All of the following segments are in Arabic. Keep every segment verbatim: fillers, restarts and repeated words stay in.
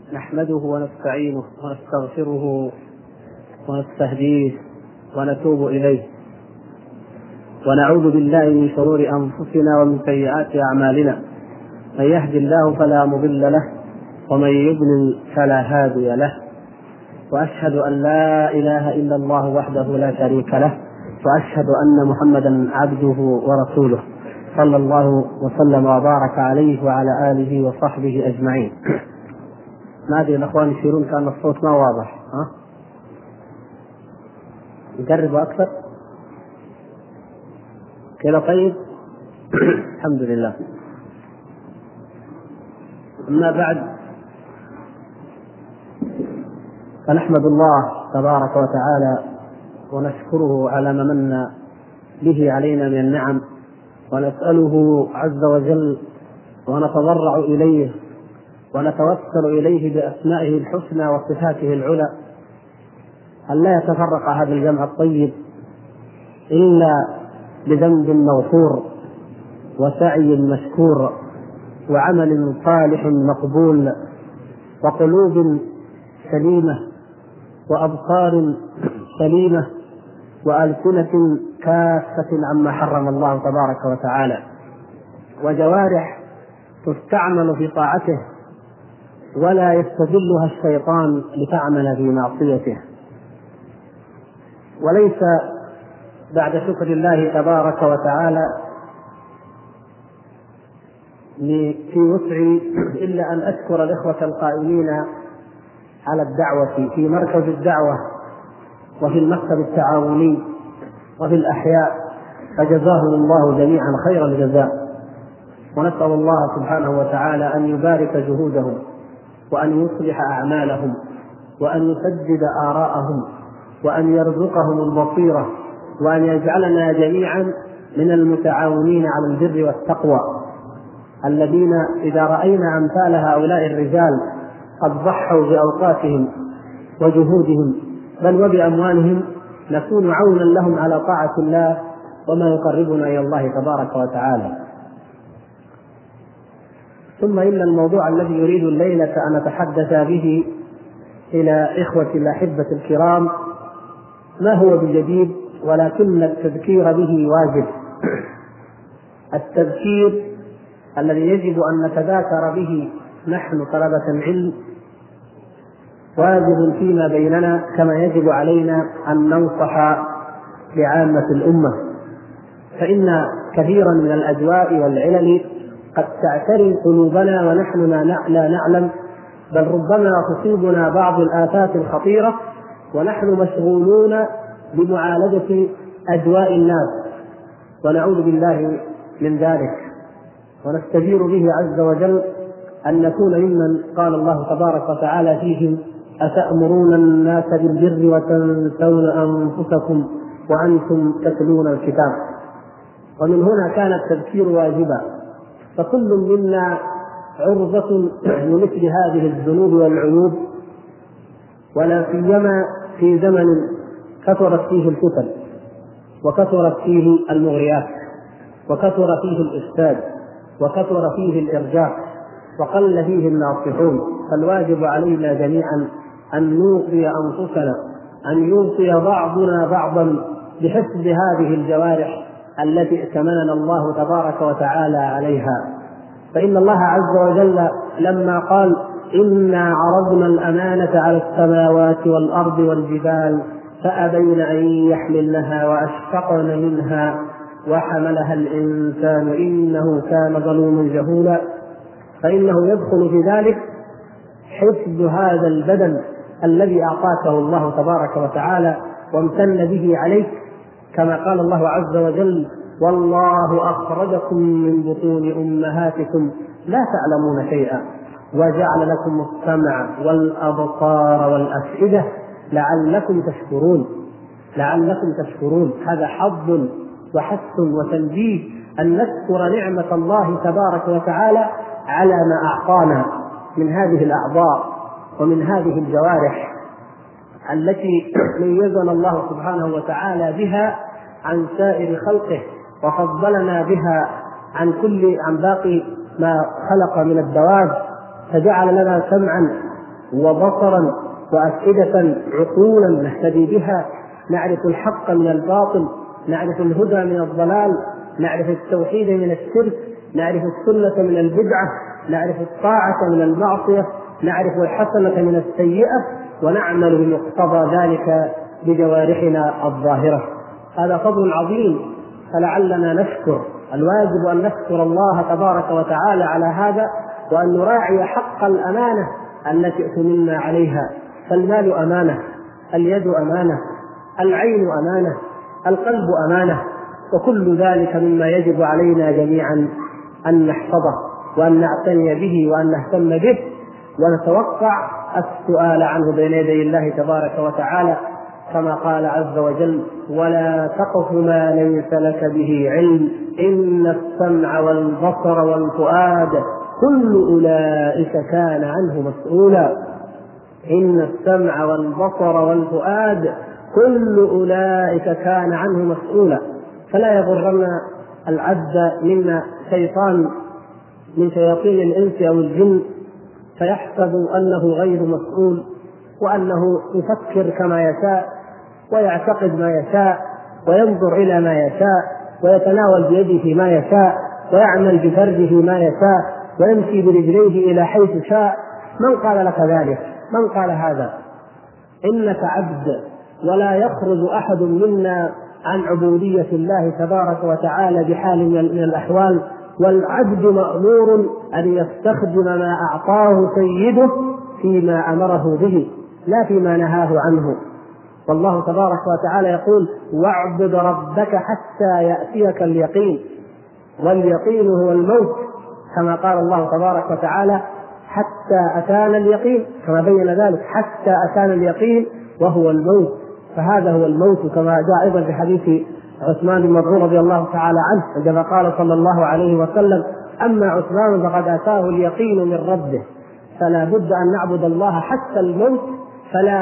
نحمده ونستعينه ونستغفره ونستهديه ونتوب إليه، ونعوذ بالله من شرور أنفسنا ومن سيئات أعمالنا. من يهد الله فلا مضل له، ومن يضلل فلا هادي له. وأشهد أن لا إله إلا الله وحده لا شريك له، وأشهد أن محمدا عبده ورسوله صلى الله وسلم وبارك عليه وعلى آله وصحبه أجمعين. ما أدري الأخوان يشيرون كأن الصوت ما واضح، ها؟ نقرب أكثر كذا. طيب الحمد لله. أما بعد، فنحمد الله تبارك وتعالى ونشكره على ما من به علينا من النعم، ونسأله عز وجل ونتضرع إليه ونتوسل إليه بأسمائه الحسنى وصفاته العلى أن لا يتفرق هذا الجمع الطيب إلا بذنب مغفور وسعي مشكور وعمل صالح مقبول وقلوب سليمة وأبصار سليمة وألسنة كافة عما حرم الله تبارك وتعالى، وجوارح تستعمل في طاعته ولا يستذلها الشيطان لتعمل في معصيته. وليس بعد شكر الله تبارك وتعالى في وسعي إلا أن أشكر الإخوة القائمين على الدعوة في مركز الدعوة وفي المكتب التعاوني وفي الأحياء، فجزاهم الله جميعا خير الجزاء. ونسأل الله سبحانه وتعالى أن يبارك جهودهم وأن يصلح أعمالهم وأن يسدد آراءهم وأن يرزقهم البصيرة وأن يجعلنا جميعا من المتعاونين على البر والتقوى، الذين إذا رأينا أمثال هؤلاء الرجال قد ضحوا بأوقاتهم وجهودهم بل وبأموالهم نكون عونا لهم على طاعة الله وما يقربنا إلى الله تبارك وتعالى. ثم إن الموضوع الذي يريد الليلة أن أتحدث به إلى إخوة الأحبة الكرام ما هو بجديد، ولكن التذكير به واجب. التذكير الذي يجب أن نتذاكر به نحن طلبة العلم واجب فيما بيننا، كما يجب علينا أن ننصح لعامة الأمة، فإن كثيرا من الأجواء والعلل قد تعتري قلوبنا ونحن لا نعلم، بل ربما تصيبنا بعض الآفات الخطيرة ونحن مشغولون بمعالجة أجواء الناس، ونعوذ بالله من ذلك. ونستجير به عز وجل أن نكون ممن قال الله تبارك وتعالى فيهم: أتأمرون الناس بالبر وتنسون أنفسكم وأنتم تتلون الكتاب. ومن هنا كان التذكير واجبا، فكل منا عرضة لمثل هذه الذنوب والعيوب، ولا سيما في زمن كثرت فيه الفتن وكثرت فيه المغريات وكثر فيه الإفساد وكثر فيه الإرجاء وقل فيه الناصحون. فالواجب علينا جميعا أن نوصي أنفسنا، أن يوصي بعضنا بعضا بحسب هذه الجوارح التي ائتمننا الله تبارك وتعالى عليها. فإن الله عز وجل لما قال: إنا عرضنا الأمانة على السماوات والأرض والجبال فأبين أن يحملنها وأشفقن منها وحملها الإنسان إنه كان ظلوما جهولا، فإنه يدخل في ذلك حفظ هذا البدن الذي أعطاكه الله تبارك وتعالى وامتن به عليك، كما قال الله عز وجل: والله أخرجكم من بطون أمهاتكم لا تعلمون شيئا وجعل لكم السمع والأبصار والأفئدة لعلكم تشكرون. لعلكم تشكرون هذا حظ وحث وتنبيه أن نذكر نعمة الله تبارك وتعالى على ما أعطانا من هذه الأعضاء ومن هذه الجوارح التي ميزنا الله سبحانه وتعالى بها عن سائر خلقه، وفضلنا بها عن كل عن باقي ما خلق من الدواب، فجعل لنا سمعا وبصرا وأفئدة عقولا نهتدي بها، نعرف الحق من الباطل، نعرف الهدى من الضلال، نعرف التوحيد من الشرك، نعرف السنة من البدعة، نعرف الطاعة من المعصية، نعرف الحسنة من السيئة، ونعمل بمقتضى ذلك بجوارحنا الظاهرة. هذا فضل عظيم، فلعلنا نشكر. الواجب أن نشكر الله تبارك وتعالى على هذا، وأن نراعي حق الأمانة التي اؤتمنا عليها. فالمال أمانة، اليد أمانة، العين أمانة، القلب أمانة، وكل ذلك مما يجب علينا جميعا أن نحفظه وأن نعتني به وأن نهتم به، ونتوقع السؤال عنه بين يدي الله تبارك وتعالى، كما قال عز وجل: ولا تقف ما ليس لك به علم إن السمع والبصر والفؤاد كل أولئك كان عنه مسؤولا. إن السمع والبصر والفؤاد كل أولئك كان عنه مسؤولا. فلا يغرنا العبد منا شيطان من شياطين الإنس أو الجن فيحسب أنه غير مسؤول، وأنه يفكر كما يشاء ويعتقد ما يشاء وينظر إلى ما يشاء ويتناول بيده ما يشاء ويعمل بفرجه ما يشاء ويمشي برجليه إلى حيث شاء. من قال لك ذلك؟ من قال هذا؟ إنك عبد، ولا يخرج أحد منا عن عبودية الله تبارك وتعالى بحال من الأحوال، والعبد مأمور أن يستخدم ما أعطاه سيده فيما أمره به لا فيما نهاه عنه. والله تبارك وتعالى يقول: واعبد ربك حتى يأتيك اليقين، واليقين هو الموت، كما قال الله تبارك وتعالى: حتى أتانا اليقين، كما بين ذلك: حتى أتانا اليقين وهو الموت. فهذا هو الموت، كما جاء أيضا في حديث عثمان بن مظعون رضي الله تعالى عنه عندما قال صلى الله عليه وسلم: أما عثمان فقد أتاه اليقين من ربه. فلا بد أن نعبد الله حتى الموت، فلا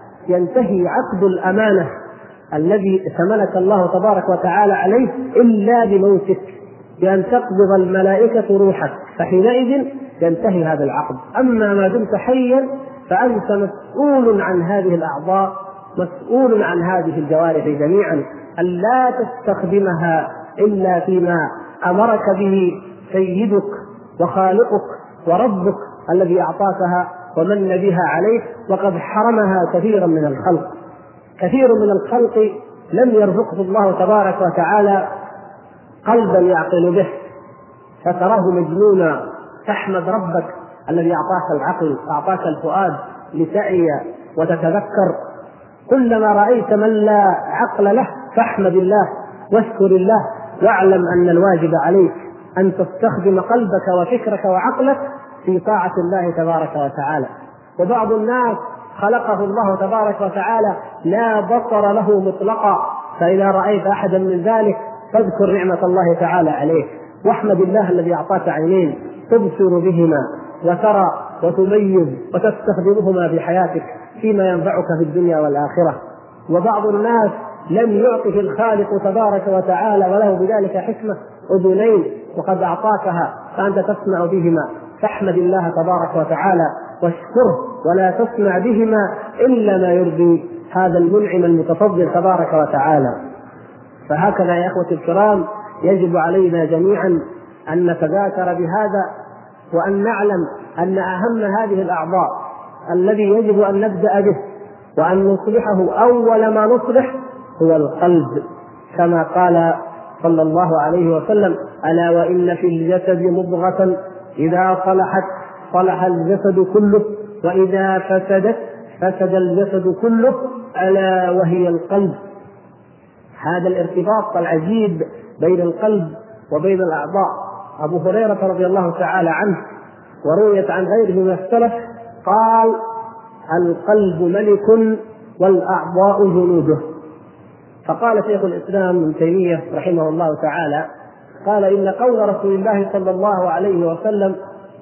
ينتهي عقد الأمانة الذي ائتمنك الله تبارك وتعالى عليه إلا بموتك، بأن تقبض الملائكة روحك، فحينئذ ينتهي هذا العقد. أما ما دمت حيا فأنت مسؤول عن هذه الأعضاء، مسؤول عن هذه الجوارح جميعا، أن لا تستخدمها إلا فيما أمرك به سيدك وخالقك وربك الذي أعطاكها ومن بها عليك، وقد حرمها كثيرا من الخلق. كثير من الخلق لم يرزقه الله تبارك وتعالى قلبا يعقل به، فتراه مجنونا. تحمد ربك الذي أعطاك العقل، أعطاك الفؤاد لتعي وتتذكر. كلما رأيت من لا عقل له فاحمد الله واشكر الله، واعلم أن الواجب عليك أن تستخدم قلبك وفكرك وعقلك في طاعة الله تبارك وتعالى. وبعض الناس خلقه الله تبارك وتعالى لا بصر له مطلقا، فإذا رأيت أحدا من ذلك فاذكر نعمة الله تعالى عليك، واحمد الله الذي أعطاك عينين تبصر بهما وترى وتميز وتستخدمهما في حياتك فيما ينفعك في الدنيا والآخرة. وبعض الناس لم يعطه الخالق تبارك وتعالى وله بذلك حكمة أذنين وقد أعطاكها فأنت تسمع بهما، فاحمد الله تبارك وتعالى واشكره، ولا تسمع بهما إلا ما يرضي هذا المنعم المتفضل تبارك وتعالى. فهكذا يا إخوتي الكرام يجب علينا جميعا أن نتذاكر بهذا، وأن نعلم أن أهم هذه الأعضاء الذي يجب أن نبدأ به وأن نصلحه أول ما نصلح هو القلب، كما قال صلى الله عليه وسلم: ألا وإن في الجسد مضغة إذا صلحت صلح الجسد كله، وإذا فسدت فسد الجسد كله، ألا وهي القلب. هذا الارتباط العجيب بين القلب وبين الأعضاء. أبو هريرة رضي الله تعالى عنه ورويت عن غيره من السلف قال: القلب ملك والأعضاء جنوده. فقال شيخ الإسلام ابن تيمية رحمه الله تعالى قال: إن قول رسول الله صلى الله عليه وسلم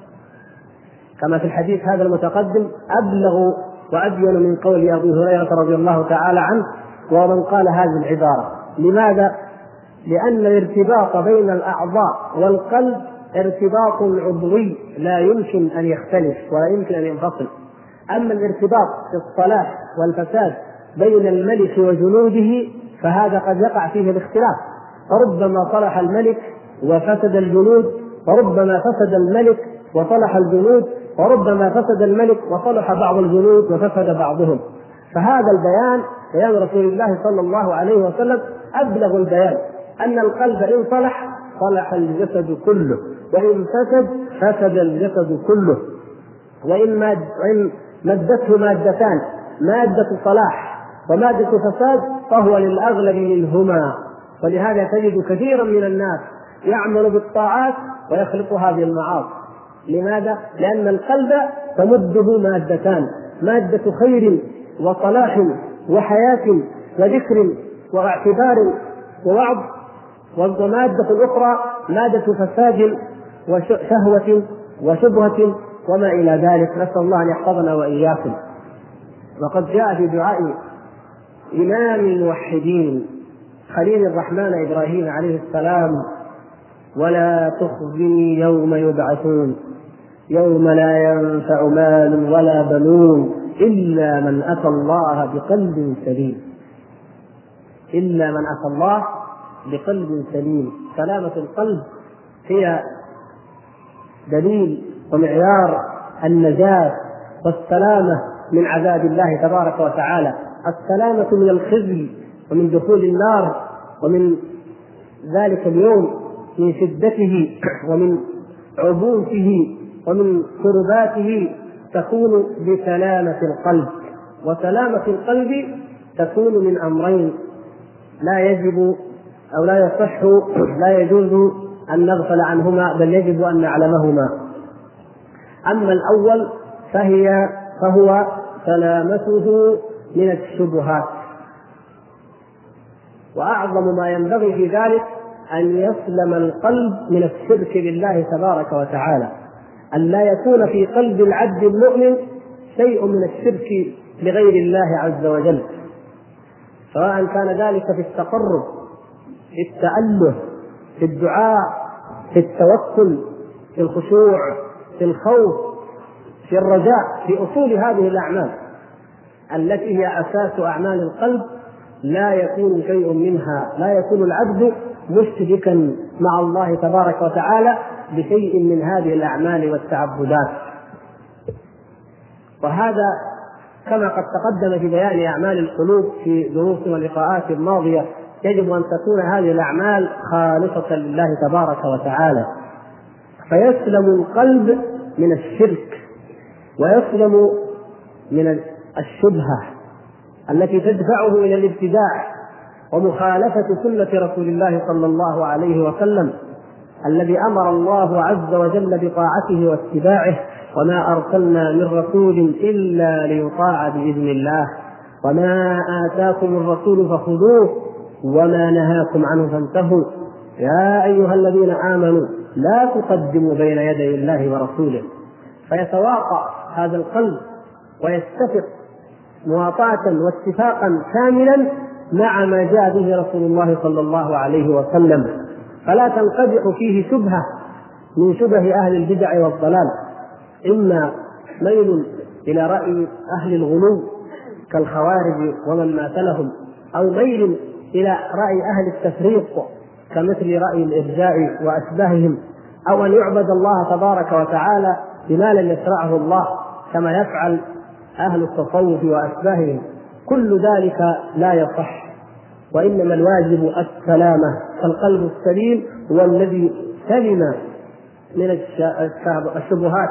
كما في الحديث هذا المتقدم أبلغ وأبين من قول أبي هريرة رضي الله تعالى عنه ومن قال هذه العبارة. لماذا؟ لأن الارتباط بين الأعضاء والقلب ارتباط عضوي لا يمكن أن يختلف ولا يمكن أن ينفصل. أما الارتباط في الصلاح والفساد بين الملك وجنوده فهذا قد يقع فيه الاختلاف، فربما صلح الملك وفسد الجنود، وربما فسد الملك وصلح الجنود، وربما فسد الملك وصلح بعض الجنود وفسد بعضهم. فهذا البيان بيان رسول الله صلى الله عليه وسلم أبلغ البيان، أن القلب إن صلح صلح الجسد كله، وإن فسد فسد الجسد كله. وإن ماد وإن مدته مادتان، مادة صلاح ومادة فساد، فهو للأغلب منهما. ولهذا تجد كثيرا من الناس يعمل بالطاعات ويخلطها بالمعاصي. لماذا؟ لأن القلب تمده مادتان، مادة خير وصلاح وحياة وذكر واعتبار ووعظ، والمادة الأخرى مادة فساد وشهوة وشبهة وما إلى ذلك. نسأل الله أن يحفظنا وإياكم. وقد جاء في دعاء إمام الموحدين خليل الرحمن إبراهيم عليه السلام: ولا تخزني يوم يبعثون يوم لا ينفع مال ولا بنون إلا من أتى الله بقلب سليم. إلا من أتى الله بقلب سليم. سلامة القلب هي دليل ومعيار النجاة والسلامة من عذاب الله تبارك وتعالى، السلامة من الخزي ومن دخول النار ومن ذلك اليوم، من شدته ومن عبوسه ومن كرباته، تكون بسلامة القلب. وسلامة القلب تكون من أمرين لا يجب أو لا يصح لا يجوز أن نغفل عنهما، بل يجب أن نعلمهما. أما الأول فهي فهو سلامته من الشبهات، وأعظم ما ينبغي في ذلك أن يسلم القلب من الشرك بالله تبارك وتعالى، أن لا يكون في قلب العبد المؤمن شيء من الشرك لغير الله عز وجل، سواء كان ذلك في التقرب، في التأله، في الدعاء، في التوكل، في الخشوع، في الخوف، في الرجاء، في أصول هذه الأعمال التي هي أساس أعمال القلب. لا يكون شيء منها، لا يكون العبد مشركا مع الله تبارك وتعالى بشيء من هذه الأعمال والتعبدات. وهذا كما قد تقدم في بيان أعمال القلوب في دروس ولقاءات الماضية، يجب أن تكون هذه الأعمال خالصة لله تبارك وتعالى، فيسلم القلب من الشرك ويسلم من الشبهة التي تدفعه إلى الابتداع ومخالفة سنة رسول الله صلى الله عليه وسلم الذي أمر الله عز وجل بطاعته واتباعه: وما أرسلنا من رسول إلا ليطاع بإذن الله، وما آتاكم الرسول فخذوه وما نهاكم عنه فانتهوا، يا أيها الذين آمنوا لا تقدموا بين يدي الله ورسوله. فيتواطأ هذا القلب ويتفق مواطأة واتفاقا كاملا مع ما جاء به رسول الله صلى الله عليه وسلم، فلا تنقدح فيه شبهة من شبه أهل البدع والضلال، إما ميل إلى رأي أهل الغلو كالخوارج ومن ماثلهم، أو ميل إلى رأي أهل التفريق كمثل رأي الإرجاء وأشباههم، أو أن يعبد الله تبارك وتعالى بما لم يشرعه الله كما يفعل أهل التصوف وأشباههم. كل ذلك لا يصح، وإنما الواجب السلامة. فالقلب السليم هو الذي سلم من الشبهات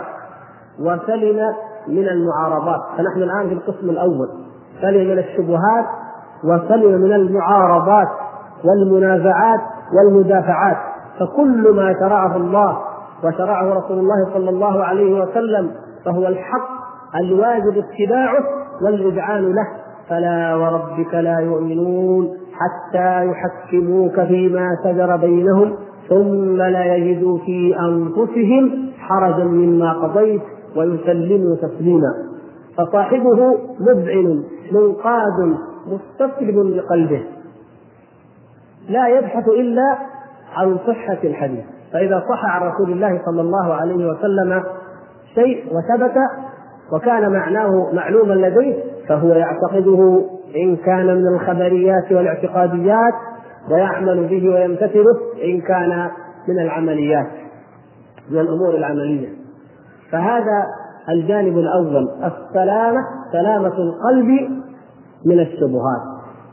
وسلم من المعارضات. فنحن الآن في القسم الأول، سلم من الشبهات وسلم من المعارضات والمنازعات والمدافعات. فكل ما شرعه الله وشرعه رسول الله صلى الله عليه وسلم فهو الحق الواجب اتباعه والإذعان له. فلا وربك لا يؤمنون حتى يحكموك فيما شجر بينهم ثم لا يجدوا في أنفسهم حرجا مما قضيت ويسلموا تسليما. فصاحبه مذعن منقاد مستسلم بقلبه، لا يبحث إلا عن صحة الحديث. فإذا صح عن رسول الله صلى الله عليه وسلم شيء وثبت وكان معناه معلوما لديه فهو يعتقده إن كان من الخبريات والاعتقاديات، ويعمل به ويمتثله إن كان من العمليات، من الأمور العملية. فهذا الجانب الأول، السلامة، سلامة القلب من الشبهات،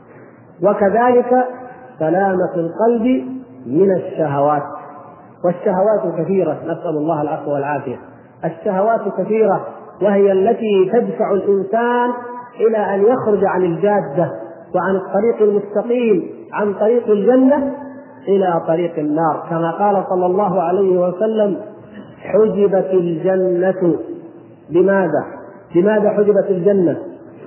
وكذلك سلامة القلب من الشهوات. والشهوات كثيرة، نسأل الله العفو والعافية. الشهوات كثيرة، وهي التي تدفع الإنسان إلى أن يخرج عن الجادة وعن الطريق المستقيم، عن طريق الجنة إلى طريق النار، كما قال صلى الله عليه وسلم: حجبت الجنة بماذا؟ بماذا حجبت الجنة؟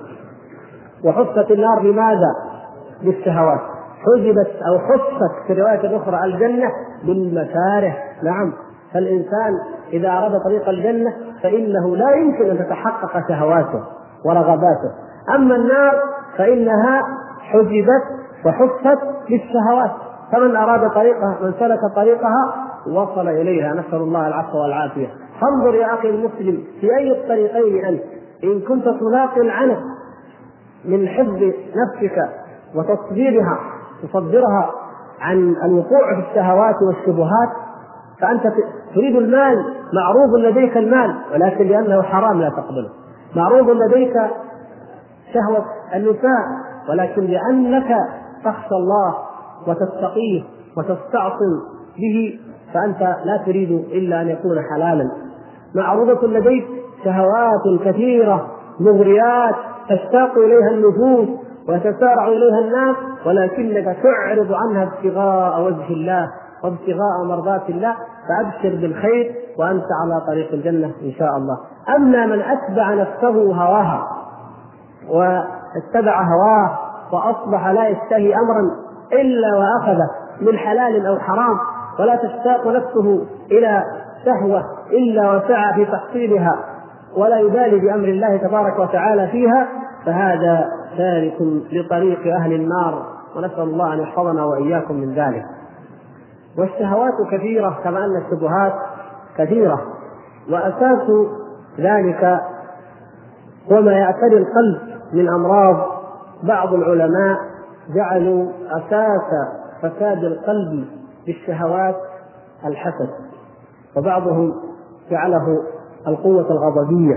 وحفت النار بماذا؟ بالشهوات. حجبت أو حفت في رواية أخرى الجنة بالمكاره. نعم، فالإنسان إذا أراد طريق الجنة فإنه لا يمكن أن تتحقق شهواته ورغباته. أما النار فإنها حجبت وحفت بالشهوات، فمن أراد طريقها، من سلك طريقها وصل إليها، نسأل الله العفو والعافية. فانظر يا أخي المسلم في أي الطريقين أنت، إن كنت تلاقي العنف من حفظ نفسك وتصديرها تصدرها عن الوقوع في الشهوات والشبهات، فأنت تريد المال، معروض لديك المال ولكن لأنه حرام لا تقبله، معروض لديك شهوة النساء ولكن لأنك تخشى الله وتتقيه وتستعصم به فأنت لا تريد إلا أن يكون حلالا. معروضة لديك شهوات كثيرة مغريات تشتاق إليها النفوس ويتسارع إليها الناس، ولكنك تعرض عنها ابتغاء وجه الله وابتغاء مرضات الله، فأبشر بالخير وأنت على طريق الجنة إن شاء الله. أما من أتبع نفسه هواها واتبع هواه وأصبح لا يشتهي أمرا إلا وأخذه من حلال أو حرام، ولا تشتاق نفسه إلى شهوة إلا وسعى في تحصيلها، ولا يبالي بأمر الله تبارك وتعالى فيها، فهذا تارك لطريق أهل النار، ونسأل الله أن يحفظنا وإياكم من ذلك. والشهوات كثيرة كما أن الشبهات كثيرة، وأساس ذلك هو ما يعتري القلب من أمراض. بعض العلماء جعلوا أساس فساد القلب بالشهوات الحسد، وبعضهم جعله القوة الغضبية،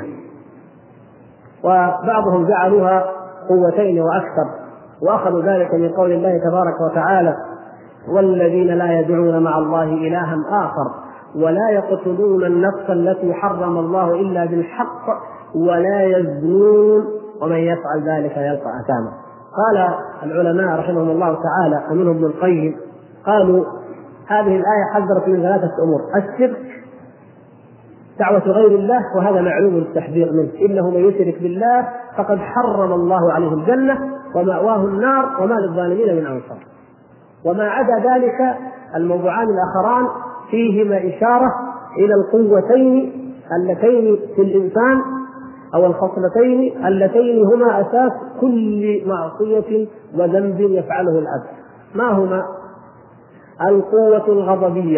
وبعضهم جعلوها قوتين وأكثر، وأخذوا ذلك من قول الله تبارك وتعالى: والذين لا يدعون مع الله إلها آخر ولا يقتلون النفس التي حرم الله إلا بالحق ولا يزنون ومن يفعل ذلك يلقى أثاما. قال العلماء رحمهم الله تعالى ومنهم ابن القيم قالوا هذه الآية حذرت من ثلاثة أمور: الشرك، دعوة غير الله، وهذا معلوم التحذير منه، إنه من يشرك بالله فقد حرم الله عليه الجنة ومأواه النار وما للظالمين من أنصار. وما عدا ذلك الموضوعان الآخران فيهما إشارة إلى القوتين اللتين في الإنسان أو الخصلتين اللتين هما أساس كل معصية وذنب يفعله العبد. ما هما؟ القوة الغضبية.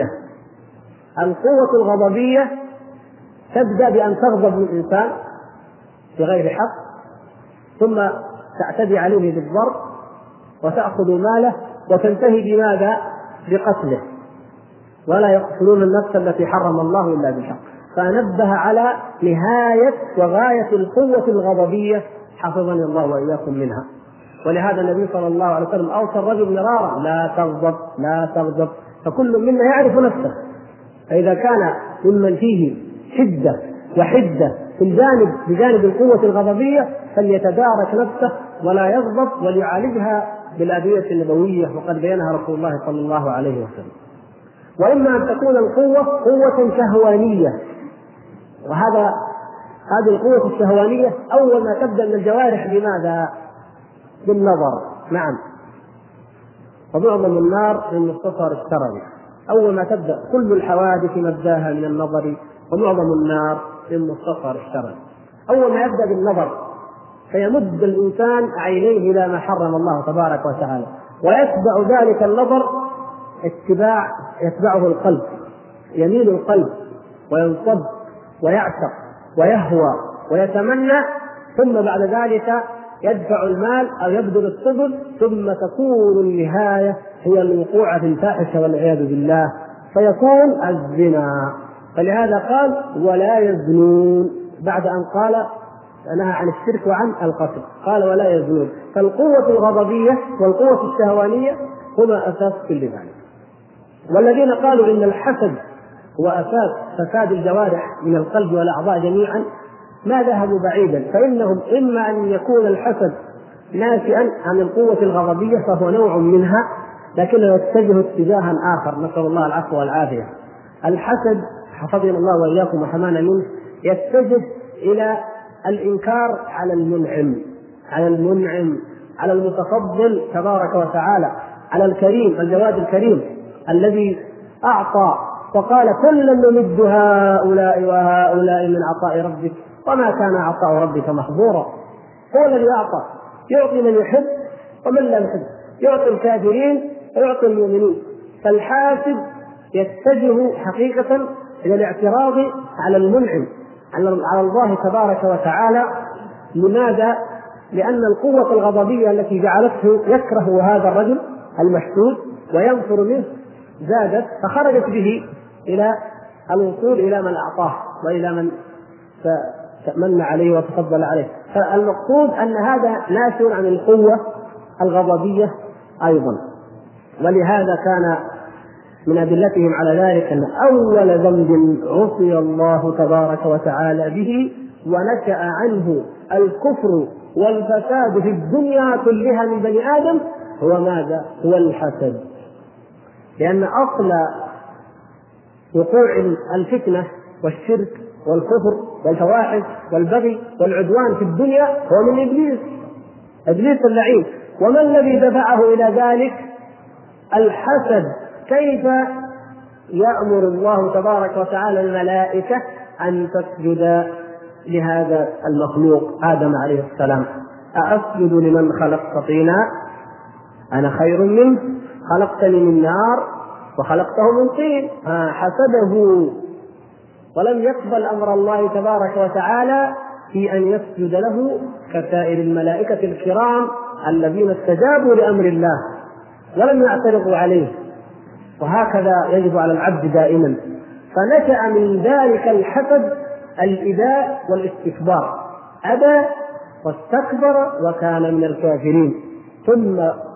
القوة الغضبية تبدأ بأن تغضب الإنسان بغير حق، ثم تعتدي عليه بالضرب وتأخذ ماله، وتنتهي بماذا؟ بقتله. ولا يقتلون النفس التي حرم الله إلا بالحق. فنبه على نهاية وغاية القوة الغضبية حفظني الله وإياكم منها. ولهذا النبي صلى الله عليه وسلم أوصى الرجل مرارا: لا تغضب لا تغضب. فكل منا يعرف نفسه، فإذا كان ممن فيه شدة وحدة في الجانب بجانب القوة الغضبية فليتدارك نفسه ولا يغضب، وليعالجها بالأدوية النبوية، وقد بينها رسول الله صلى الله عليه وسلم. وإما أن تكون القوة قوة شهوانية، وهذا هذه القوة الشهوانية أول ما تبدأ من الجوارح بماذا؟ بالنظر. نعم، ومعظم النار من مختصر الشرعي، أول ما تبدأ كل الحوادث مبداها من النظر، ومعظم النار من مختصر الشرعي. أول ما يبدأ بالنظر فيمد الإنسان عينيه إلى ما حرم الله تبارك وتعالى، ويتبع ذلك النظر اتباع يتبعه القلب، يميل القلب وينصب ويعشق ويهوى ويتمنى، ثم بعد ذلك يدفع المال أو يبذل السبل، ثم تكون النهاية هي الوقوع في الفاحشة والعياذ بالله، فيكون الزنا. فلهذا قال ولا يزنون، بعد أن قال نهى عن الشرك وعن القتل قال ولا يزنون. فالقوة الغضبية والقوة الشهوانية هما أساس كل ذلك. والذين قالوا إن الحسد هو أساس فساد الجوارح من القلب والأعضاء جميعا ما ذهبوا بعيدا، فإنهم إما أن يكون الحسد ناشئا عن القوة الغضبية فهو نوع منها، لكنه يتجه اتجاها آخر، نسأل الله العفو والعافية. الحسد حفظنا الله وإياكم وحمانا منه يتجه إلى الإنكار على المنعم على المنعم على المتفضل تبارك وتعالى، على الكريم الجواد الكريم الذي أعطى وقال كلا نمد هؤلاء وهؤلاء من عطاء ربك وما كان عطاء ربك محظورا. هو الذي أعطى، يعطي من يحب ومن لا يحب، يعطي الكافرين ويعطي المؤمنين. فالحاسد يتجه حقيقة إلى الاعتراض على المنعم على الله تبارك وتعالى. لماذا؟ لأن القوة الغضبية التي جعلته يكره هذا الرجل المحسود وينفر منه زادت، فخرجت به إلى الوصول إلى من أعطاه وإلى من تمن عليه وتفضل عليه. فالمقصود أن هذا ناشئ عن القوة الغضبية أيضا. ولهذا كان من أدلتهم على ذلك أن أول ذنب عصي الله تبارك وتعالى به ونشأ عنه الكفر والفساد في الدنيا كلها من بني آدم هو ماذا؟ هو الحسد. لأن أصل وقوع الفتنة والشرك والكفر والفواحش والبغي والعدوان في الدنيا هو من إبليس إبليس اللعين. وما الذي دفعه إلى ذلك؟ الحسد. كيف يأمر الله تبارك وتعالى الملائكة أن تسجد لهذا المخلوق آدم عليه السلام؟ أأسجد لمن خلقت طينا أنا خير منه خلقتني من نار وخلقته من طين. حسده ولم يقبل أمر الله تبارك وتعالى في أن يسجد له كسائر الملائكة الكرام الذين استجابوا لأمر الله ولم يعترضوا عليه. وهكذا يجب على العبد دائما. فنشأ من ذلك الحسد الإباء والاستكبار، أبى واستكبر وكان من الكافرين. ثم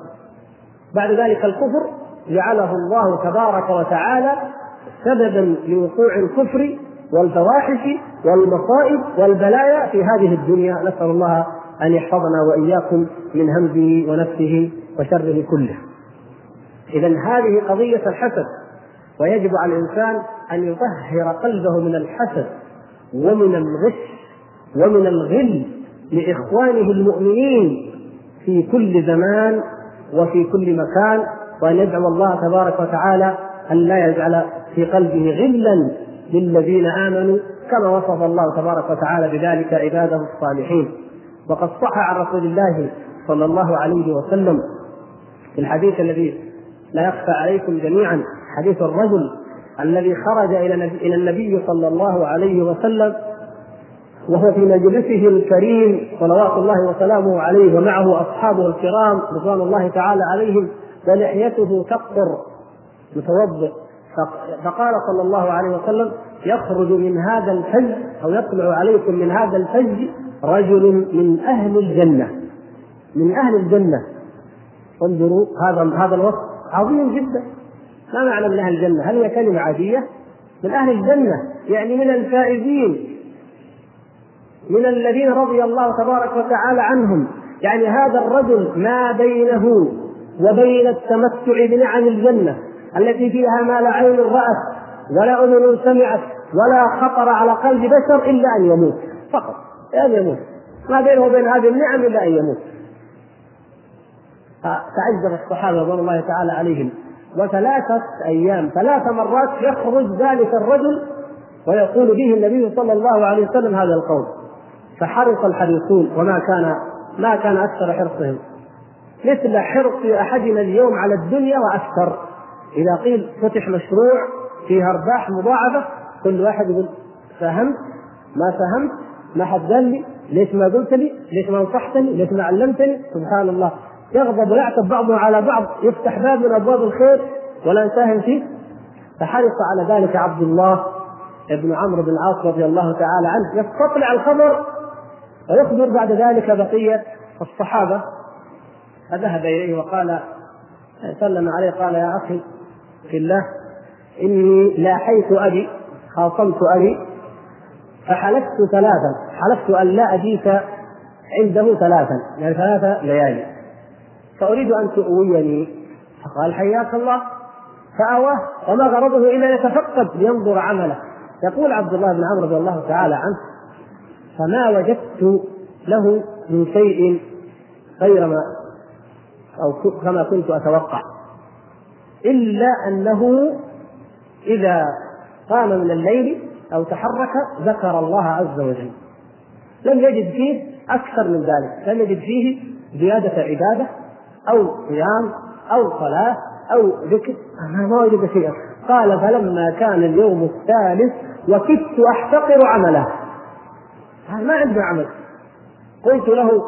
بعد ذلك الكفر جعله الله تبارك وتعالى سببا لوقوع الكفر والفواحش والمصائب والبلايا في هذه الدنيا. نسأل الله أن يحفظنا وإياكم من همزه ونفسه وشره كله. إذن هذه قضية الحسد، ويجب على الإنسان أن يطهر قلبه من الحسد ومن الغش ومن الغل لإخوانه المؤمنين في كل زمان وفي كل مكان، وأن يدعو الله تبارك وتعالى أن لا يجعل في قلبه غلا للذين آمنوا كما وصف الله تبارك وتعالى بذلك عباده الصالحين. وقد صح عن رسول الله صلى الله عليه وسلم في الحديث الذي لا يخفى عليكم جميعا، حديث الرجل الذي خرج إلى النبي صلى الله عليه وسلم وهو في مجلسه الكريم صلوات الله وسلامه عليه ومعه أصحابه الكرام رضوان الله تعالى عليهم ولحيته تقطر متوضئ، فقال صلى الله عليه وسلم: يخرج من هذا الفج أو يطلع عليكم من هذا الفج رجل من أهل الجنة، من أهل الجنة. انظروا هذا هذا الوصف عظيم جدا. ما معنى من أهل الجنة؟ هل هي كلمة عادية؟ من أهل الجنة يعني من الفائزين، من الذين رضي الله تبارك وتعالى عنهم. يعني هذا الرجل ما بينه وبين التمتع بنعم الجنة التي فيها ما لا عين رأت ولا أذن سمعت ولا خطر على قلب بشر إلا أن يموت فقط، أن يموت، ما بينه وبين هذه النعم إلا أن يموت. تعجب الصحابة رضي الله تعالى عليهم، وثلاثة أيام ثلاث مرات يخرج ذلك الرجل ويقول به النبي صلى الله عليه وسلم هذا القول. فحرص الحريصون، وما كان ما كان أكثر حرصهم، مثل حرص أحدنا اليوم على الدنيا وأكثر. إذا قيل فتح مشروع فيه أرباح مضاعفة كل واحد يقول فهمت ما فهمت ما حد قال لي؟ ليش ما قلت لي؟ ليش ما نصحتني؟ ليش ما علمتني؟ سبحان الله، يغضب ويعتب بعضهم على بعض، يفتح باب من ابواب الخير ولا نساهم فيه. فحرص على ذلك عبد الله ابن عمرو بن العاص رضي الله تعالى عنه، يستطلع الخبر ويخبر بعد ذلك بقية الصحابة. فذهب إليه وقال سلم عليه، قال يا أخي في الله، إني لاحيت أبي، خاصمت أبي، فحلفت ثلاثا، حلفت أن لا أجيك عنده ثلاثا، يعني ثلاثة ليالي، فأريد أن تؤويني. فقال حياك الله، فأواه، وما غرضه إلا يتفقد لينظر عمله. يقول عبد الله بن عمرو رضي الله تعالى عنه: فما وجدت له من شيء غير ما أو كما كنت أتوقع، إلا أنه إذا قام من الليل أو تحرك ذكر الله عز وجل. لم يجد فيه أكثر من ذلك، لم يجد فيه زيادة عبادة أو صيام أو صلاة أو ذكر، ما وجد شيئا. قال: فلما كان اليوم الثالث وكدت أحتقر عمله، ما عنده عمل، قلت له: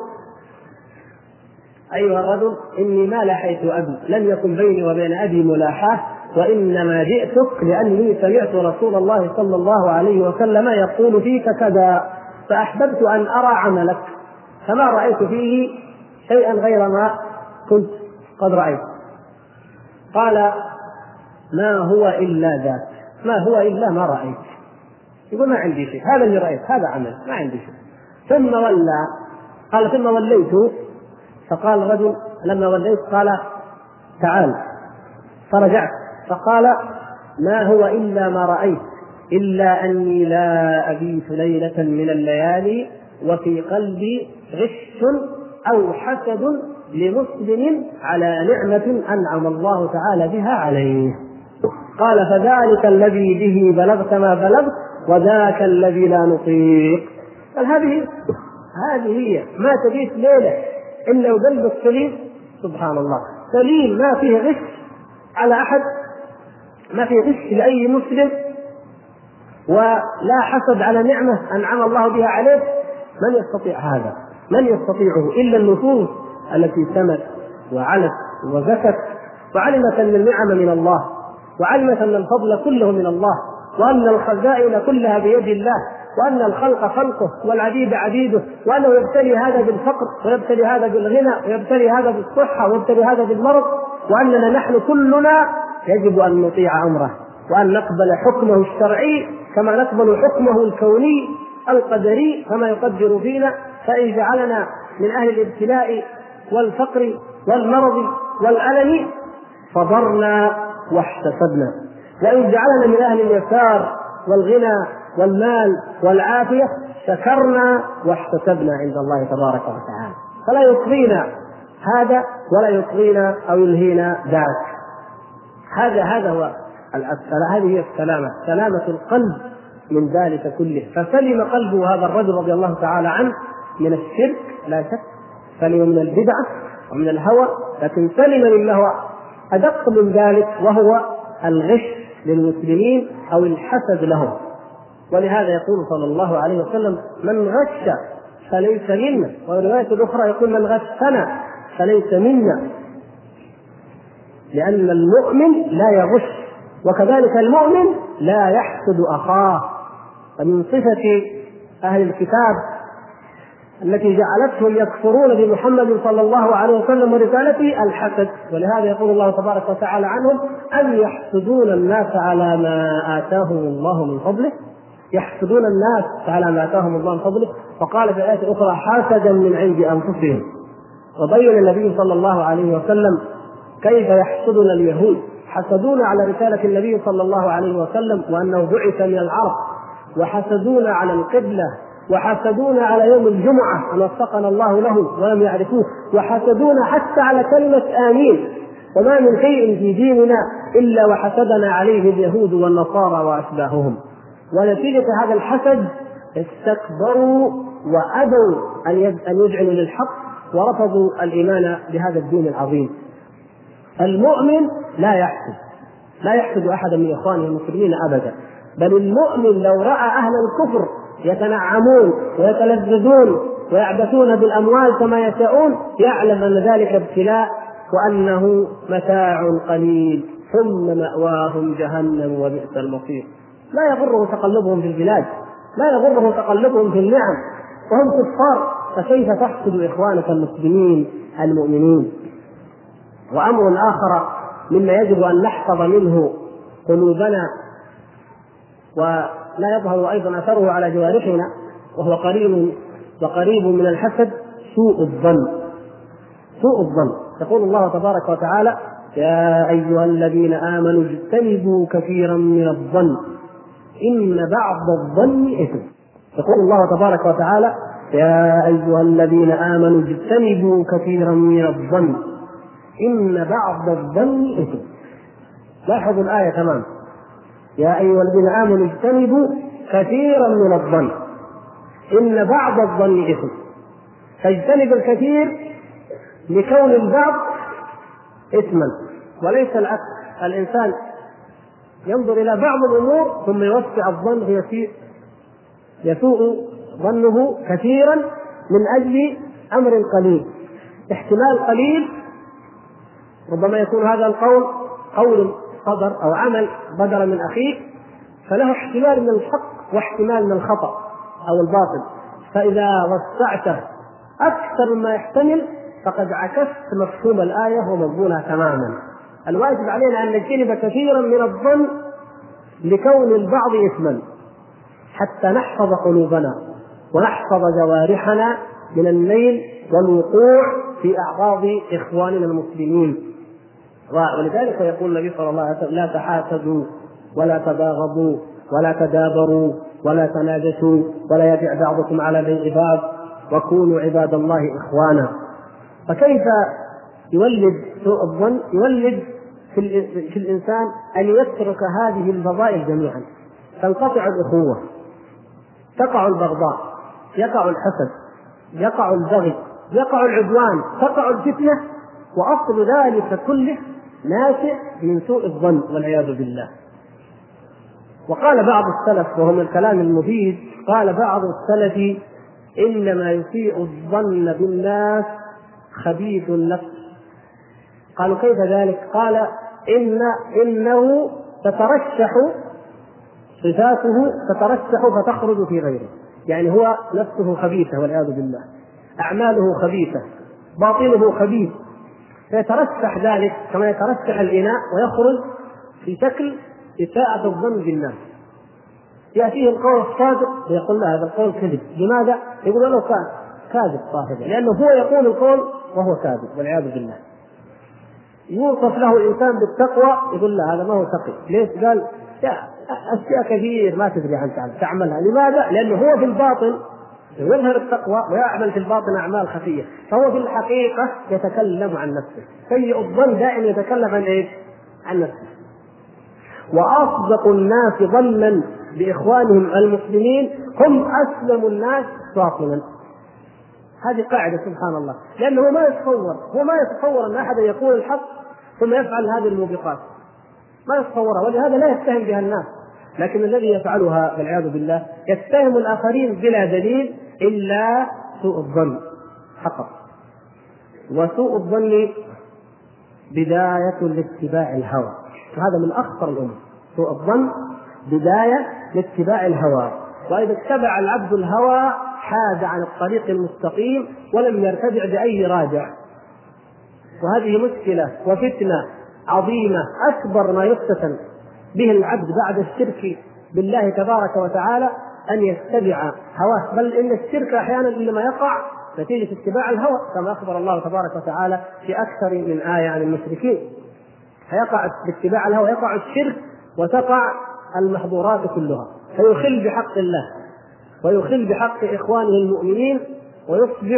أيها الرجل، إني ما لحيت أبي، لم يكن بيني وبين أبي ملاحاة، وإنما جئتك لأني سمعت رسول الله صلى الله عليه وسلم يقول فيك كذا، فأحببت أن أرى عملك، فما رأيت فيه شيئا غير ما كنت قد رأيت. قال: ما هو إلا ذاك، ما هو إلا ما رأيت. يقول: ما عندي شيء، هذا اللي رأيت، هذا عمل، ما عندي شيء. ثم ولى، قال: ثم وليت. فقال الرجل لما وليت، قال: تعال. فرجعت فقال: ما هو إلا ما رأيت، إلا أني لا أبيت ليلة من الليالي وفي قلبي غش أو حسد لمسلم على نعمة أنعم الله تعالى بها عليه. قال: فذلك الذي به بلغت ما بلغت، وذاك الذي لا نطيق. قال: هذه هذه هي، ما تبيت ليلة إلا وقلبك سليم، سبحان الله، سليم، ما فيه غش على أحد، ما فيه غش لأي مسلم، ولا حسد على نعمة أنعم الله بها عليه. من يستطيع هذا؟ من يستطيعه إلا النفوس التي سمت وعلت وزكت وعلمت أن النعم من الله، وعلمت أن الفضل كله من الله، وأن الخزائن كلها بيد الله، وأن الخلق خلقه والعبيد عبيده، وأنه يبتلي هذا بالفقر ويبتلي هذا بالغنى ويبتلي هذا بالصحة ويبتلي هذا بالمرض، وأننا نحن كلنا يجب أن نطيع أمره وأن نقبل حكمه الشرعي كما نقبل حكمه الكوني القدري كما يقدر فينا. فإن جعلنا من أهل الابتلاء والفقر والمرض والألم صبرنا واحتسبنا، وإن جعلنا من أهل اليسار والغنى والمال والعافية شكرنا واحتسبنا عند الله تبارك وتعالى. فلا يطغينا هذا ولا يطغينا أو يلهينا ذاك. هذا هذا هو هذه هي السلامة، سلامة القلب من ذلك كله. فسلم قلبه هذا الرجل رضي الله تعالى عنه من الشرك لا شك، سلم من البدعة ومن الهوى، لكن سلم مما هو أدق من ذلك، وهو الغش للمسلمين أو الحسد لهم. ولهذا يقول صلى الله عليه وسلم: من غش فليس منا، والرواية الأخرى يقول: من غشنا فليس منا، لأن المؤمن لا يغش، وكذلك المؤمن لا يحسد أخاه. فمن صفة أهل الكتاب التي جعلتهم يكفرون بمحمد صلى الله عليه وسلم ورسالته الحسد. ولهذا يقول الله تبارك وتعالى عنهم: أم يحسدون الناس على ما آتاهم الله من فضله، يحسدون الناس على ما آتاهم الله من فضله. وقال في الآية الأخرى: حسدا من عند أنفسهم. وبين النبي صلى الله عليه وسلم كيف يحسدنا اليهود، حسدونا على رسالة النبي صلى الله عليه وسلم وأنه بعث من العرب، وحسدونا على القبلة، وحسدونا على يوم الجمعة أن وفقنا الله له ولم يعرفوه، وحسدونا حتى على كلمة آمين. وما من شيء في ديننا إلا وحسدنا عليه اليهود والنصارى وأشباههم. ونتيجة هذا الحسد استكبروا وأبوا أن يجعلوا للحق، ورفضوا الإيمان بهذا الدين العظيم. المؤمن لا يحسد، لا يحسد أحدا من إخوانه المسلمين أبدا، بل المؤمن لو رأى أهل الكفر يتنعمون ويتلذذون ويعبثون بالأموال كما يشاءون يعلم أن ذلك ابتلاء وأنه متاع قليل ثم مأواهم جهنم وبئس المصير. لا يغره تقلبهم في البلاد، لا يغره تقلبهم في النعم وهم كفار، فكيف تحسد إخوانك المسلمين المؤمنين؟ وأمر آخر مما يجب أن نحفظ منه قلوبنا ولا يظهر أيضا أثره على جوارحنا وهو قريب وقريب من الحسد، سوء الظن. سوء الظن، يقول الله تبارك وتعالى: يا أيها الذين آمنوا اجتنبوا كثيرا من الظن إن بعض الظن إثم. يقول الله تبارك وتعالى: يا أيها الذين آمنوا اجتنبوا كثيرا من الظن إن بعض الظن إثم. لاحظوا الآية تمام: يا أيها الذين آمنوا اجتنبوا كثيرا من الظن إن بعض الظن إثم. فاجتنب الكثير لكون البعض إثما وليس العكس. الإنسان ينظر إلى بعض الأمور ثم يوسع الظن فيسيء يسوء ظنه كثيرا من أجل أمر قليل، احتمال قليل. ربما يكون هذا القول قول صدر أو عمل بدر من أخيه فله احتمال من الحق واحتمال من الخطأ أو الباطل، فإذا وسعته أكثر مما يحتمل فقد عكست مفهوم الآية ومضمونها تماما. الواجب علينا أن نجتنب كثيرا من الظن لكون البعض إثما حتى نحفظ قلوبنا ونحفظ جوارحنا من الميل والوقوع في أعراض إخواننا المسلمين. ولذلك يقول النبي صلى الله عليه وسلم: لا تحاسدوا ولا تباغضوا ولا تدابروا ولا تناجشوا ولا يبيع بعضكم على بيع بعض وكونوا عباد الله إخوانا. فكيف يولد سوء الظن؟ يولد في الإنسان أن يترك هذه الفضائل جميعا، تنقطع الأخوة، تقع البغضاء، يقع الحسد، يقع البغي، يقع العدوان، تقع الفتنة، وأصل ذلك كله ناشئ من سوء الظن والعياذ بالله. وقال بعض السلف وهو من الكلام المفيد، قال بعض السلف: إنما يسيء الظن بالناس خبيث النفس. قالوا: كيف ذلك؟ قال: إن إنه تترشح صفاته تترشح فتخرج في غيره، يعني هو نفسه خبيثة والعياذ بالله، أعماله خبيثة، باطنه خبيث، فيترشح ذلك كما يترشح الإناء ويخرج في شكل إساءة الظن بالناس. يأتيه القول الصادق ويقول له هذا القول كذب. لماذا؟ يقول له كان كاذب صاحبه، لأنه هو يقول القول وهو كاذب والعياذ بالله. يوصف له الإنسان بالتقوى يقول له هذا ما هو تقي. ليش؟ قال: أشياء كثير ما تدري عنها تعملها. لماذا؟ لأنه هو في الباطن يظهر التقوى ويعمل في الباطن أعمال خفية، فهو في الحقيقة يتكلم عن نفسه. سيء الظن دائما يتكلم عن إيه؟ عن نفسه. وأصدق الناس ظنا بإخوانهم المسلمين هم أسلم الناس باطنا. هذه قاعدة سبحان الله، لأنه ما يتصور هو ما يتصور أن أحد يقول الحق ثم يفعل هذه الموبقات، ما يتصورها، ولهذا لا يتهم بها الناس. لكن الذي يفعلها والعياذ بالله يتهم الآخرين بلا دليل إلا سوء الظن فقط. وسوء الظن بداية لاتباع الهوى، وهذا من أخطر الأمور. سوء الظن بداية لاتباع الهوى، وإذا اتبع العبد الهوى حاد عن الطريق المستقيم ولم يرتدع بأي راجع. وهذه مشكلة وفتنة عظيمة، أكبر ما يفتتن به العبد بعد الشرك بالله تبارك وتعالى أن يتبع هواه. بل إن الشرك أحيانا إنما يقع نتيجة اتباع الهوى، كما أخبر الله تبارك وتعالى في أكثر من آية عن المشركين. فيقع باتباع الهوى يقع الشرك وتقع المحظورات كلها، فيخل بحق الله ويخل بحق إخوانه المؤمنين ويصبح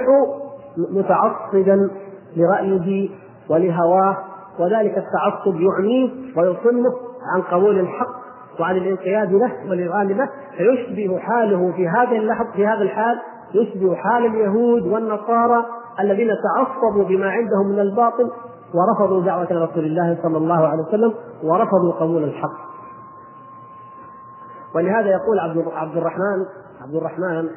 متعصبا لرأيه ولهواه، وذلك التعصب يعميه ويصنه عن قبول الحق وعن الانقياد له والإرغام له، فيشبه حاله في هذه اللحظة في هذا الحال يشبه حال اليهود والنصارى الذين تعصبوا بما عندهم من الباطل ورفضوا دعوة رسول الله صلى الله عليه وسلم ورفضوا قبول الحق. ولهذا يقول عبد الرحمن عبد الرحمن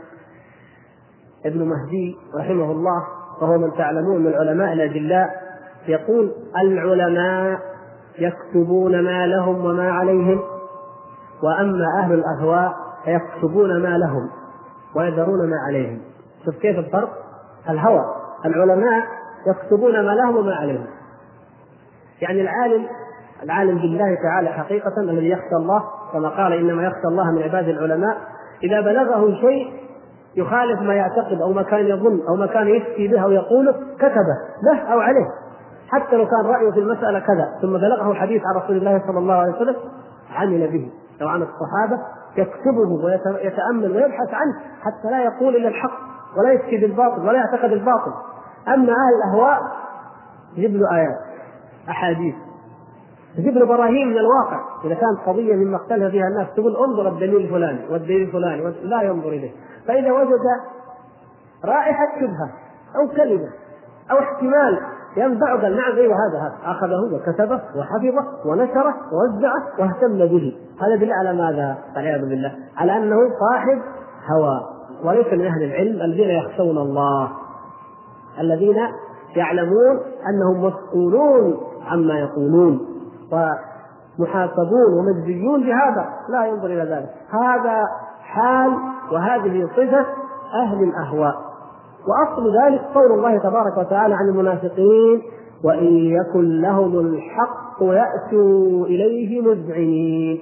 ابن مهدي رحمه الله، وهو من تعلمون من العلماء الأجلاء، يقول: العلماء يكتبون ما لهم وما عليهم، وأما أهل الأهواء فيكتبون ما لهم ويذرون ما عليهم. شوف كيف الفرق. الهوى العلماء يكتبون ما لهم وما عليهم، يعني العالم العالم بالله تعالى حقيقة الذي يخشى الله، كما قال: إنما يخشى الله من عباد العلماء. إذا بلغه شيء يخالف ما يعتقد أو ما كان يظن أو ما كان يفتي به أو يقوله كتبه له أو عليه، حتى لو كان رأيه في المسألة كذا، ثم بلغه حديث عن رسول الله صلى الله عليه وسلم عمل به. لو عن الصحابة يكتبه ويتأمل ويبحث عنه حتى لا يقول إلا الحق ولا يفتي بالباطل ولا يعتقد الباطل. أما أهل الأهواء يجيب له آيات أحاديث، يجيب له براهين من الواقع. إذا كانت قضية مما اختلف فيها الناس تقول انظر الدليل الفلاني والدليل الفلاني، لا ينظر إليه. فإذا وجد رائحة شبهة أو كلمة أو احتمال ينفع قال: نعم أيوه هذا هذا أخذه وكتبه وحفظه ونشره ووزعه واهتم به. هذا دليل على ماذا؟ والعياذ بالله على أنه صاحب هوى، وليس من أهل العلم الذين يخشون الله، الذين يعلمون أنهم مسؤولون عما يقولون ومحاسبون ومجزيون بهذا، لا ينظر إلى ذلك. هذا حال وهذه صفة أهل الأهواء. وأصل ذلك قول الله تبارك وتعالى عن المنافقين: وإن يكن لهم الحق يأتوا إليه مذعنين.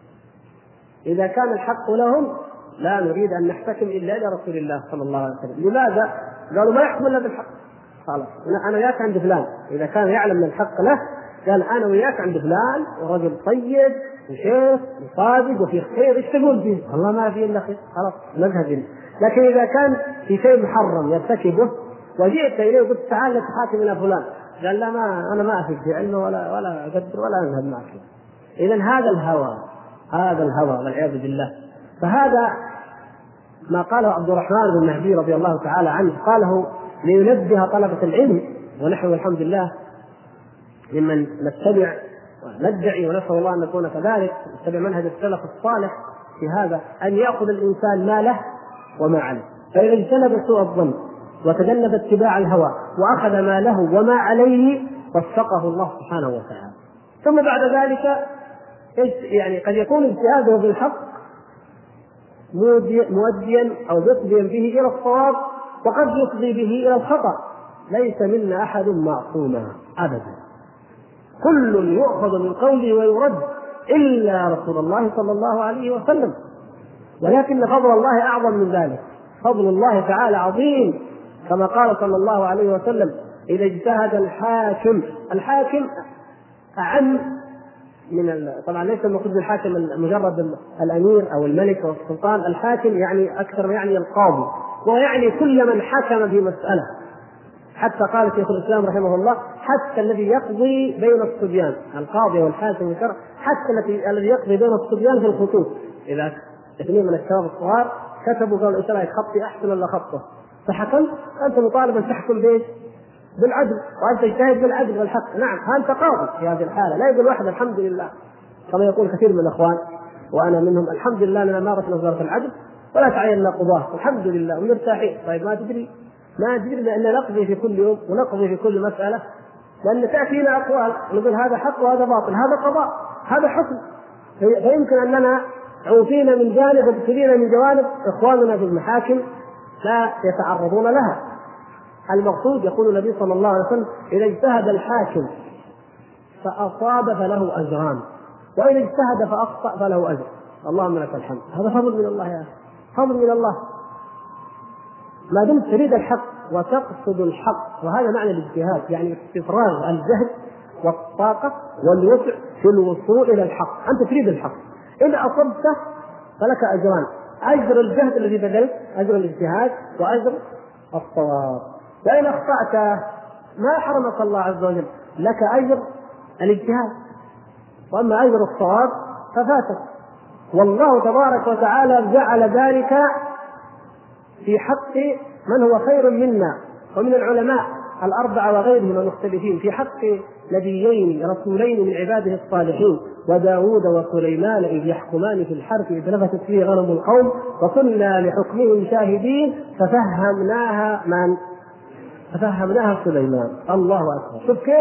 إذا كان الحق لهم لا نريد أن نحتكم إلا إلى رسول الله صلى الله عليه وسلم. لماذا؟ قالوا: ما يحكم إلا بالحق. خلاص أنا وياك عند فلان. إذا كان يعلم من الحق له قال: أنا وياك عند فلان ورجل طيب وشيخ وصادق وفي خير، ايش تقول فيه؟ والله ما في إلا خير، خلاص نذهب. لكن إذا كان في شيء محرم يرتكبه وجئت إليه وقلت: تعال نتحاكم إلى فلان، قال: لا ما أنا ما أفيد في علمه ولا ولا أقدر ولا أذهب معك. إذن هذا الهوى هذا الهوى والعياذ بالله. فهذا ما قاله عبد الرحمن بن مهدي رضي الله تعالى عنه، قاله لينبه طلبة العلم، ونحن والحمد لله ممن نتبع وندعي ونسأل الله أن نكون كذلك، نتبع منهج السلف الصالح في هذا، أن يأخذ الإنسان ما له وما عليه. فإذا اجتنب سوء الظن وتجنب اتباع الهوى وأخذ ما له وما عليه وفقه الله سبحانه وتعالى. ثم بعد ذلك يعني قد يكون اجتهاده بالحق موديا أو مفضيا به إلى الصواب، وقد يفضي به إلى الخطأ. ليس منا أحد معصوما أبدا، كل يؤخذ من قوله ويرد إلا رسول الله صلى الله عليه وسلم. ولكن فضل الله أعظم من ذلك، فضل الله تعالى عظيم، كما قال صلى الله عليه وسلم: إذا اجتهد الحاكم. الحاكم أعم من طبعا ليس المقصود بالحاكم مجرد الأمير أو الملك أو السلطان، الحاكم يعني أكثر ما يعني القاضي، ويعني كل من حكم في مسألة. حتى قال شيخ الإسلام رحمه الله: حتى الذي يقضي بين الصبيان، القاضي والحاكم الشرع، حتى الذي يقضي بين الصبيان في الخطوط. إذا اثنين من الشباب الصغار كتبوا قالوا: ايش رايك خطي احسن ولا خطه؟ فحكمت، انت مطالب ان تحكم بايش؟ بالعدل، وانت تجتهد بالعدل والحق. نعم انت قاضي في هذه الحاله، لا يقول واحد الحمد لله كما يقول كثير من الاخوان وانا منهم: الحمد لله لنا مارسنا وزاره العدل ولا تعيننا قضاه، الحمد لله ومرتاحين. طيب ما تدري ما تدري لان نقضي في كل يوم ونقضي في كل مساله، لان تاتينا اقوال نقول هذا حق وهذا باطل، هذا قضاء هذا حكم، فيمكن اننا عوفينا من جانب وابتلينا من جوانب، اخواننا في المحاكم لا يتعرضون لها. المقصود يقول النبي صلى الله عليه وسلم: إذا اجتهد الحاكم فأصاب فله أجران، وإن اجتهد فأخطأ فله أجر. اللهم لك الحمد. هذا فضل من الله يا أخي، فضل من الله. ما دمت تريد الحق وتقصد الحق، وهذا معنى الاجتهاد، يعني استفراغ الجهد والطاقة والوسع في الوصول إلى الحق. أنت تريد الحق، إن أصبته فلك أجران: أجر الجهد الذي بذلت، أجر الاجتهاد، وأجر الصواب. وإن أخطأت ما حرمك الله عز وجل، لك أجر الاجتهاد، وأما أجر الصواب ففاتك. والله تبارك وتعالى جعل ذلك في حق من هو خير منا ومن العلماء الأربعة وغيرهم المختلفين، في حق نبيين رسولين من عباده الصالحين وداود وسليمان إذ يحكمان في الحرث إذ نفست فيه غنم القوم وكنا لحكمهم شاهدين ففهمناها من ففهمناها سليمان. الله أكبر. شوف كيف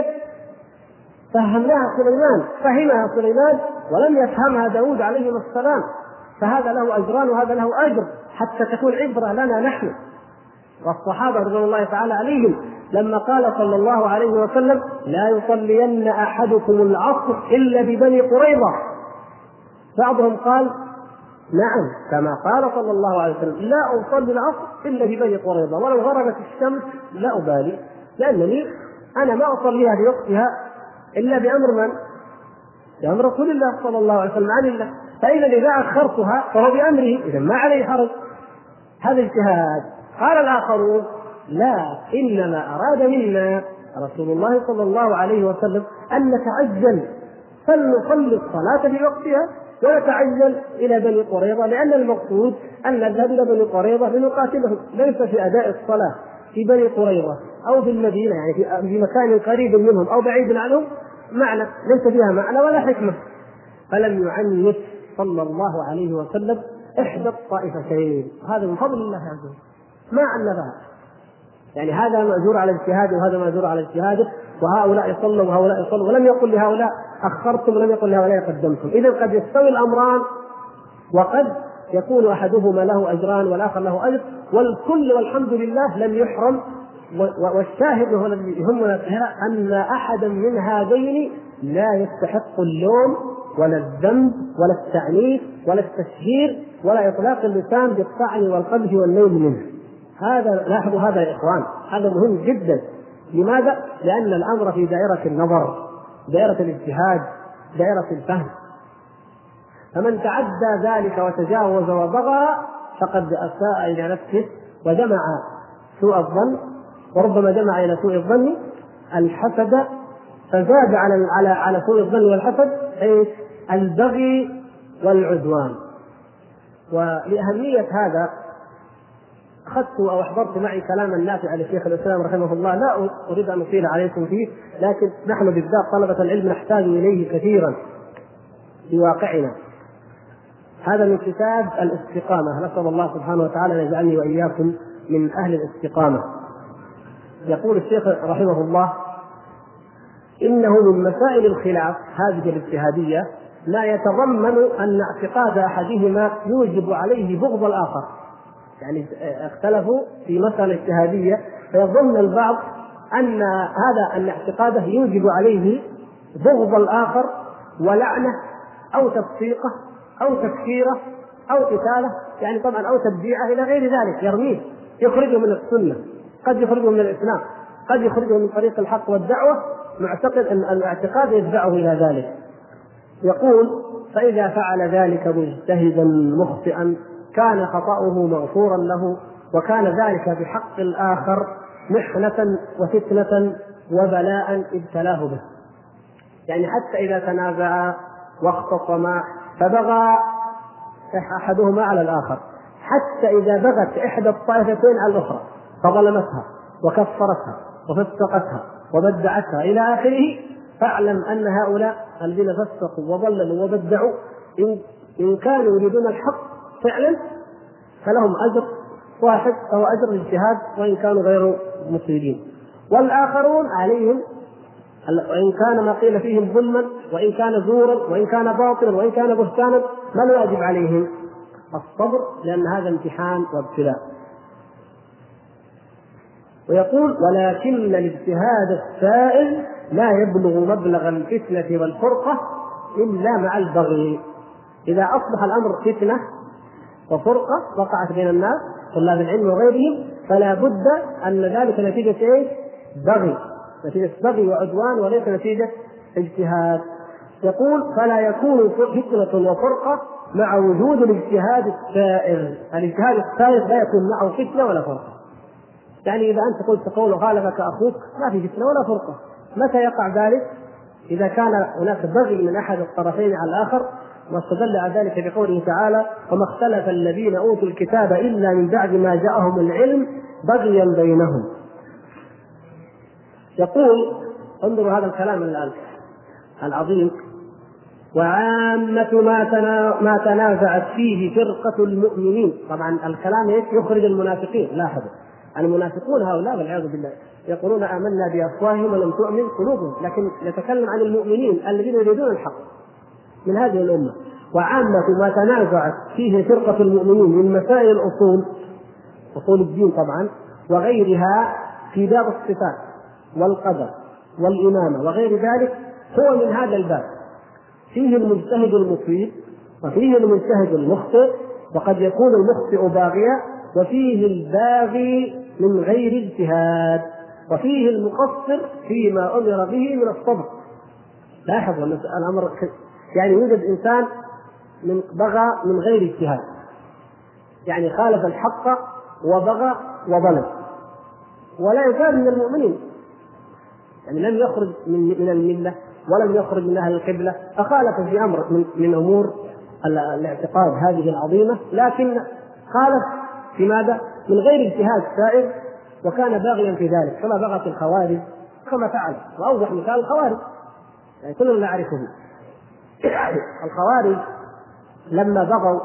فهمناها سليمان، فهمها سليمان ولم يفهمها داود عليه السلام، فهذا له أجران وهذا له أجر حتى تكون عبرة لنا نحن. والصحابة رضي الله تعالى عليهم لما قال صلى الله عليه وسلم لا يصلين أحدكم العصر إلا ببني قريظة، بعضهم قال نعم كما قال صلى الله عليه وسلم لا أصلي العصر إلا ببني قريظة ولو غربت الشمس لا أبالي، لأنني أنا ما أصليها بوقتها إلا بأمر من؟ بأمر رسول الله صلى الله عليه وسلم عن الله، فإذا إذا أخرتها فهو بأمره، إذا ما عليه حرج. هذا اجتهاد. قال الآخرون لا، إنما أراد منا رسول الله صلى الله عليه وسلم أن نتعجل فلنصلي الصلاة بوقتها ونتعجل إلى بني قريظة، لأن المقصود أن نذهب إلى بني قريظة لنقاتلهم، ليس في أداء الصلاة في بني قريظة أو في المدينة يعني في مكان قريب منهم أو بعيد عنهم معنى ليس فيها معنى ولا حكمة. فلم يعنف صلى الله عليه وسلم إحدى الطائفتين، هذا من فضل الله عز وجل ما عنفها، يعني هذا مأجور على اجتهاده وهذا مأجور على اجتهاده، وهؤلاء يصلوا وهؤلاء يصلوا، ولم يقل لهؤلاء أخرتم ولم يقل لهؤلاء قدمتم. إذا قد يستوي الأمران وقد يكون أحدهما له أجران والآخر له أجر، والكل والحمد لله لم يحرم. والشاهد هو الذي يهمنا أن أحدا من هذين لا يستحق اللوم ولا الذنب ولا التعنيف ولا التشهير ولا إطلاق اللسان بالطعن والقذف والنيل منه. هذا لاحظوا هذا يا إخوان، هذا مهم جدا. لماذا؟ لأن الأمر في دائرة النظر، دائرة الاجتهاد، دائرة الفهم، فمن تعدى ذلك وتجاوز وبغى فقد أساء إلى نفسه وجمع سوء الظن، وربما جمع إلى سوء الظن الحسد، فزاد على على على سوء الظن والحسد أي البغي والعدوان. ولأهمية هذا أخذت أو أحضرت معي كلاما نافعا لشيخ الإسلام رحمه الله، لا أريد أن أطيل عليكم فيه، لكن نحن بالذات طلبة العلم نحتاج إليه كثيرا في واقعنا. هذا من كتاب الاستقامة، نسأل الله سبحانه وتعالى أن يجعلني وإياكم من أهل الاستقامة. يقول الشيخ رحمه الله إنه من مسائل الخلاف هذه الاجتهادية لا يتضمن أن اعتقاد أحدهما يوجب عليه بغض الآخر، يعني اختلفوا في مسألة اجتهادية فيظن البعض أن هذا أن اعتقاده يوجب عليه بغض الآخر ولعنه أو تفسيقه أو تكفيره أو قتاله، يعني طبعا أو تبديعه إلى غير ذلك، يرميه يخرجه من السنة، قد يخرجه من الإسلام، قد يخرجه من طريق الحق والدعوة، معتقد أن الاعتقاد يدفعه إلى ذلك. يقول فإذا فعل ذلك مجتهدا مخطئا كان خطأه مغفورا له، وكان ذلك بحق الآخر محنة وفتنة وبلاء ابتلاه به. يعني حتى إذا تنازعا واختصما فبغى أحدهما على الآخر، حتى إذا بغت إحدى الطائفتين على الأخرى فظلمتها وكفرتها وفسقتها وبدعتها إلى آخره، فاعلم أن هؤلاء الذين فسقوا وضللوا وبدعوا إن كانوا يريدون الحق فعلا فلهم أجر واحد، فهو أجر الاجتهاد وإن كانوا غير مصيبين، والآخرون عليهم وإن كان ما قيل فيهم ظلما وإن كان زورا وإن كان باطلا وإن كان بهتانا ما الواجب عليهم؟ الصبر، لأن هذا امتحان وابتلاء. ويقول ولكن الاجتهاد السائل لا يبلغ مبلغ الفتنة والفرقة إلا مع البغي. إذا أصبح الأمر فتنة وفرقة وقعت بين الناس طلاب العلم وغيرهم فلا بد أن ذلك نتيجة إيه؟ بغي، نتيجة بغي وعدوان وليس نتيجة اجتهاد. يقول فلا يكون فتنة وفرقة مع وجود الاجتهاد السائر. الاجتهاد السائر لا يكون معه فتنة ولا فرقة. يعني إذا أنت قلت قول وخالفك أخوك ما في فتنة ولا فرقة. متى يقع ذلك؟ إذا كان هناك بغي من أحد الطرفين على الآخر، واستدل على ذلك بقوله تعالى وما اختلف الذين أوتوا الكتاب إلا من بعد ما جاءهم العلم بغيا بينهم. يقول انظروا هذا الكلام الآن العظيم: وعامة ما ما تنازعت فيه فرقة المؤمنين. طبعا الكلام يخرج المنافقين. لاحظوا المنافقون هؤلاء والعياذ بالله يقولون آمنا بأفواههم ولم تؤمن قلوبهم، لكن يتكلم عن المؤمنين الذين يريدون الحق من هذه الأمة. وعامة ما تنازعت فيه فرقة المؤمنين من مسائل الأصول، أصول الدين طبعا، وغيرها في باب الصفات والقدر والإمامة وغير ذلك، هو من هذا الباب. فيه المجتهد المصيب وفيه المجتهد المخطئ، وقد يكون المخطئ باغيا، وفيه الباغي من غير اجتهاد، وفيه المقصر فيما أمر به من الصبر. لاحظوا الأمر، يعني يوجد إنسان من بغى من غير اجتهاد، يعني خالف الحق وبغى وظلم، ولا يزال من المؤمنين، يعني لم يخرج من من الملة ولم يخرج من أهل القبلة، فخالف في أمر من, من أمور الاعتقاد هذه العظيمة، لكن خالف في ماذا؟ من غير اجتهاد سائر، وكان باغيا في ذلك، كما بغت الخوارج كما فعل. وأوضح مثال الخوارج يعني كلنا نعرفه. الخوارج لما بغوا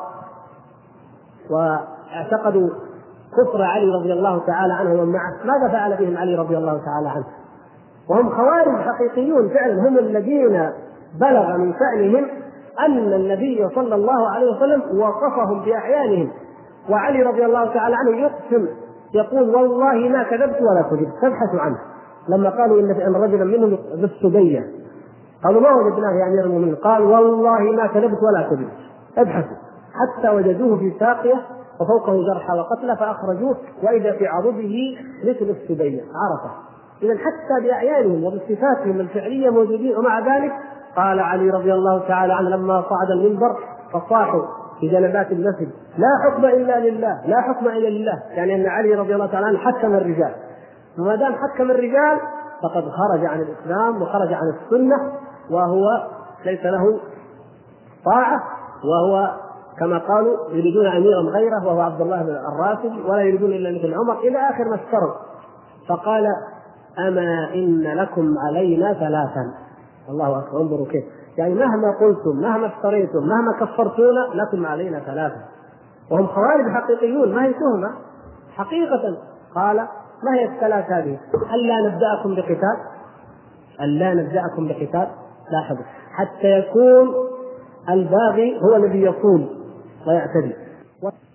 واعتقدوا كفر علي رضي الله تعالى عنه ومن معه، ماذا فعل بهم علي رضي الله تعالى عنه؟ وهم خوارج حقيقيون فعلا، هم الذين بلغ من شأنهم أن النبي صلى الله عليه وسلم وصفهم بأعيانهم، وعلي رضي الله تعالى عنه يقسم يقول: والله ما كذبت ولا كذبت، تبحث عنه. لما قالوا إن رجلا منهم بالسبية قالوا: ما وجدناه يا أمير المؤمنين، قال: والله ما كذبت ولا كذبت، ابحثوا، حتى وجدوه في ساقية وفوقه جرحى وقتلى فأخرجوه، وإذا في عضده مثل السبية، عرفه. إذن حتى بأعيانهم وبصفاتهم الفعلية موجودين، ومع ذلك قال علي رضي الله تعالى عنه لما صعد المنبر فصاحوا في جنبات المسجد: لا حكم إلا لله، لا حكم إلا لله، يعني أن علي رضي الله تعالى عنه حكم الرجال، وما دام حكم الرجال فقد خرج عن الإسلام وخرج عن السنة، وهو ليس له طاعة، وهو كما قالوا يريدون أميرا غيره وهو عبد الله بن الراشد، ولا يريدون إلا مثل عمر، إلى آخر ما اشتروا. فقال: أما إن لكم علينا ثلاثا. الله أكبر، انظروا كيف، يعني مهما قلتم مهما اشتريتم مهما كفرتونا لكم علينا ثلاثا. وهم خوارج حقيقيون، ما هي تهمة حقيقة. قال: ما هي الثلاث هذه؟ ألا نبدأكم بقتال، ألا نبدأكم بقتال. لاحظوا، حتى يكون الباغي هو الذي يصول ويعتدي.